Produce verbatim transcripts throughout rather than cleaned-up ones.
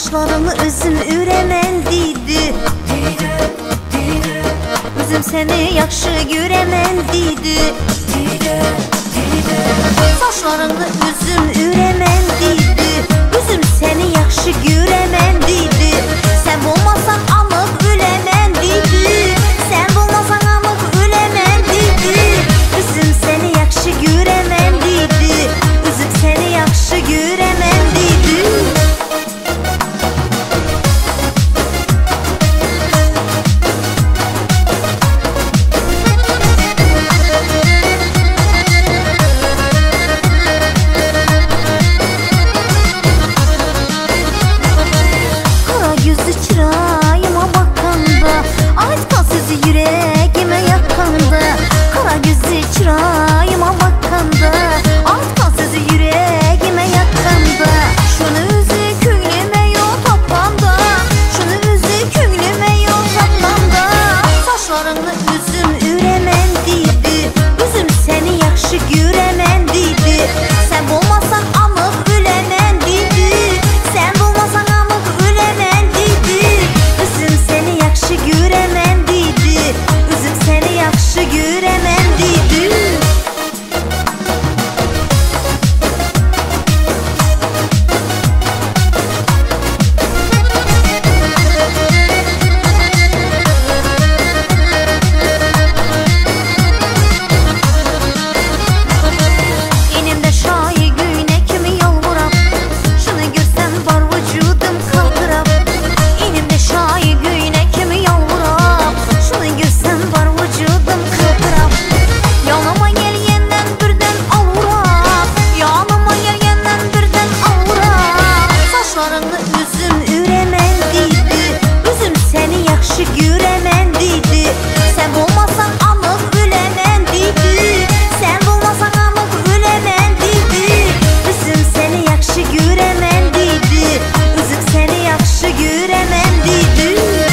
Saçlarını özüm ürəmən deydi, özüm səni yaxşı görəmən deydi. Saçlarını özüm ürəmən deydi, özüm səni yaxşı görəmən deydi. Sən olmasan anıq öləmən deydi, sən olmasan anıq öləmən deydi. Özüm səni yaxşı görəmən deydi, özüm səni yaxşı görəmən deydi. Çırağıma bakanda, aytqan sözü yüreğime yakanda. Kara gözü çırağıma bakanda, aytqan sözü yüreğime yakanda. Şunu özü köynüme yol tapanda, şunu özü köynüme yol tapanda. Saçlarını özüm ürəmən deydi, özüm səni yaxşı görəmən deydi. Sən olmasan anıq öləmən deydi, sən olmasan anıq öləmən deydi. Özüm səni yaxşı görəmən deydi, özüm səni yaxşı görəmən deydi. Enimdə şahi güynə kimi yalvuram, şunu görsəm var vücudum qaldırab. Enimdə şahi güynə kimi yalvuram, şunu görsəm var vücudum qaldırab. Yanıma gəlgəndən birdən avuram, yanıma gəlgəndən birdən avuram. Saçlarını özüm ürəmən deydi, özüm səni yaxşı görəmən deydi. Sən olmasan anıq öləmən deydi, sən olmasan anıq öləmən deydi. Özüm səni yaxşı görəmən deydi, özüm səni yaxşı görəmən deydi.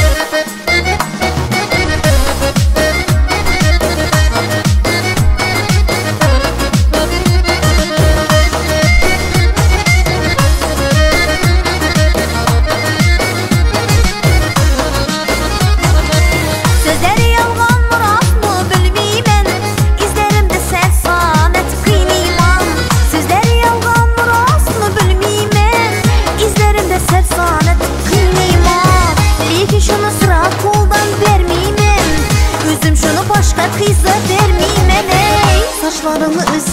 Sözləri yalğanmı, rastmı bilməyəm, izlərimdə səlsanət qıynayman. Sözləri yalğanmı, rastmı bilməyəm, izlərimdə səlsanət qıynayman. Lakin şunu sıra qoldan verməyəm, özüm şunu başqa qıza verməyəm. Ey, saçlarını öz